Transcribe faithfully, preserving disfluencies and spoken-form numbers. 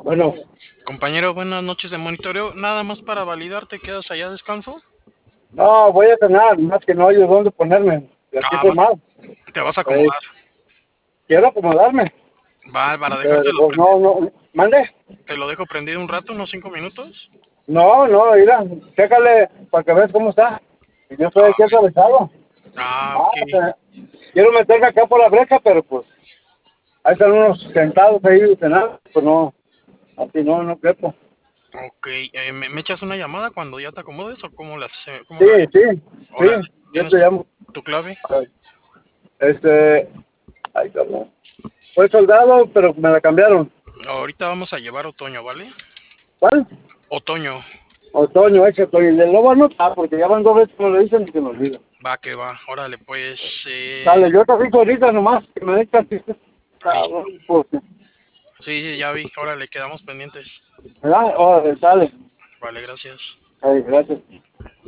Bueno, Compañero, buenas noches de monitoreo. Nada más para validar, ¿te quedas allá a descanso? no, voy a cenar, más que no hay de dónde ponerme. Y aquí Ah, estoy vas, mal. te vas a Eh, acomodar. quiero acomodarme, Va, para pero dejártelo pues no, prendido. no, mande. Te lo dejo prendido un rato, unos cinco minutos. No, no, mira, chécale para que veas cómo está. Y yo estoy Ah, aquí atravesado. ah, Ah, ok. o sea, quiero meterme acá por la brecha, pero pues ahí están unos sentados ahí cenando. Pues no, así no, no quepo. Ok, eh, ¿me, me echas una llamada cuando ya te acomodes o cómo la, hace- cómo Sí, la harías? sí, Órale, sí, yo ¿tienes te tu, llamo. tu clave? A ver, Este, ay, cabrón. Fue soldado, pero me la cambiaron. Ahorita vamos a llevar otoño, ¿vale? ¿Cuál? Otoño, Otoño, ese otoño. El de lobo no está, porque ya van dos veces que me lo dicen y se me olvida. va que va. Órale, pues, eh, Dale, yo te fijo ahorita nomás, que me des tantito. listo. Cabrón, porque, Sí, sí, ya vi. Órale, quedamos pendientes. ¿verdad? Órale, dale. Vale, gracias. Ay, gracias.